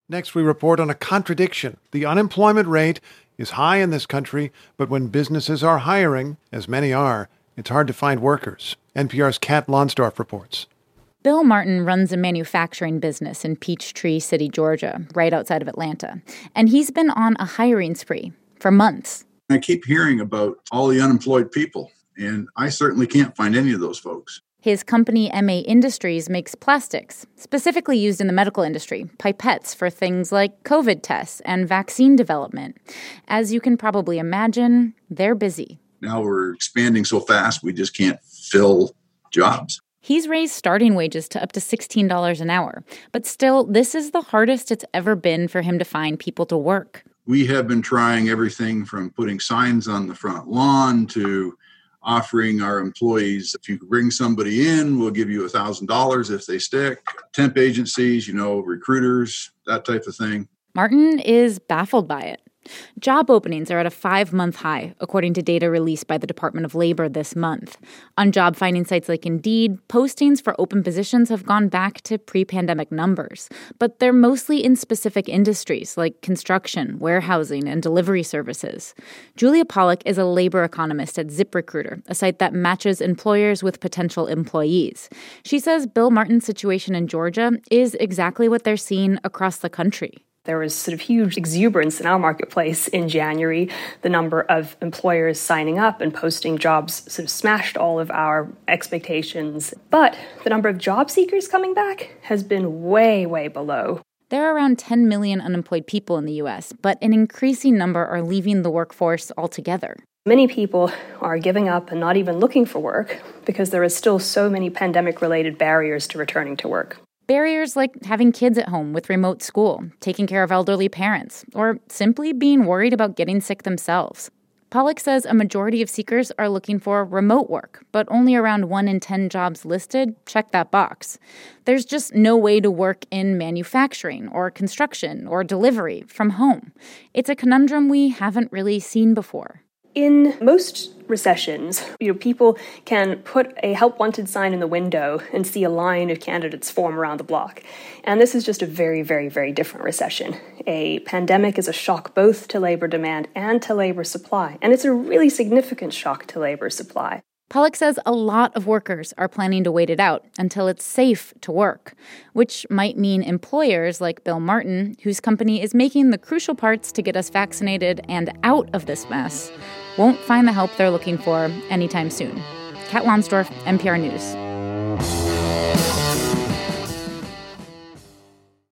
Next, we report on a contradiction. The unemployment rate is high in this country, but when businesses are hiring, as many are, it's hard to find workers. NPR's Kat Lonsdorf reports. Bill Martin runs a manufacturing business in Peachtree City, Georgia, right outside of Atlanta. And he's been on a hiring spree for months. I keep hearing about all the unemployed people, and I certainly can't find any of those folks. His company, MA Industries, makes plastics, specifically used in the medical industry, pipettes for things like COVID tests and vaccine development. As you can probably imagine, they're busy. Now we're expanding so fast, we just can't fill jobs. He's raised starting wages to up to $16 an hour. But still, this is the hardest it's ever been for him to find people to work. We have been trying everything from putting signs on the front lawn to offering our employees, if you bring somebody in, we'll give you $1,000 if they stick. Temp agencies, recruiters, that type of thing. Martin is baffled by it. Job openings are at a 5-month high, according to data released by the Department of Labor this month. On job-finding sites like Indeed, postings for open positions have gone back to pre-pandemic numbers. But they're mostly in specific industries like construction, warehousing, and delivery services. Julia Pollack is a labor economist at ZipRecruiter, a site that matches employers with potential employees. She says Bill Martin's situation in Georgia is exactly what they're seeing across the country. There was sort of huge exuberance in our marketplace in January. The number of employers signing up and posting jobs sort of smashed all of our expectations. But the number of job seekers coming back has been way, way below. There are around 10 million unemployed people in the U.S., but an increasing number are leaving the workforce altogether. Many people are giving up and not even looking for work because there are still so many pandemic-related barriers to returning to work. Barriers like having kids at home with remote school, taking care of elderly parents, or simply being worried about getting sick themselves. Pollack says a majority of seekers are looking for remote work, but only around 1 in 10 jobs listed check that box. There's just no way to work in manufacturing or construction or delivery from home. It's a conundrum we haven't really seen before. In most recessions, people can put a help wanted sign in the window and see a line of candidates form around the block. And this is just a very, very, very different recession. A pandemic is a shock both to labor demand and to labor supply. And it's a really significant shock to labor supply. Pollack says a lot of workers are planning to wait it out until it's safe to work, which might mean employers like Bill Martin, whose company is making the crucial parts to get us vaccinated and out of this mess, won't find the help they're looking for anytime soon. Kat Lonsdorf, NPR News.